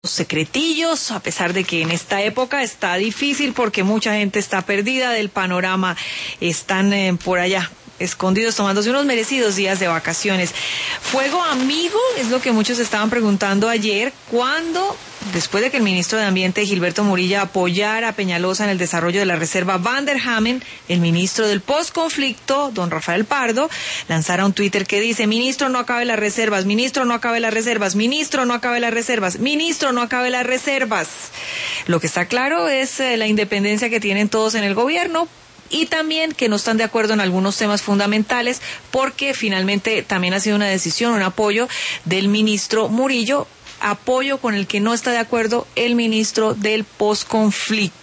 secretillos, a pesar de que en esta época está difícil porque mucha gente está perdida del panorama, están por allá escondidos tomándose unos merecidos días de vacaciones. Fuego amigo es lo que muchos estaban preguntando ayer, cuando después de que el ministro de Ambiente Gilberto Murilla apoyara a Peñalosa en el desarrollo de la reserva Van der Hamen, el ministro del posconflicto, don Rafael Pardo, lanzara un Twitter que dice: ministro, no acabe las reservas, ministro, no acabe las reservas, ministro, no acabe las reservas, ministro, no acabe las reservas. Lo que está claro es la independencia que tienen todos en el gobierno, y también que no están de acuerdo en algunos temas fundamentales, porque finalmente también ha sido una decisión, un apoyo del ministro Murillo, apoyo con el que no está de acuerdo el ministro del posconflicto.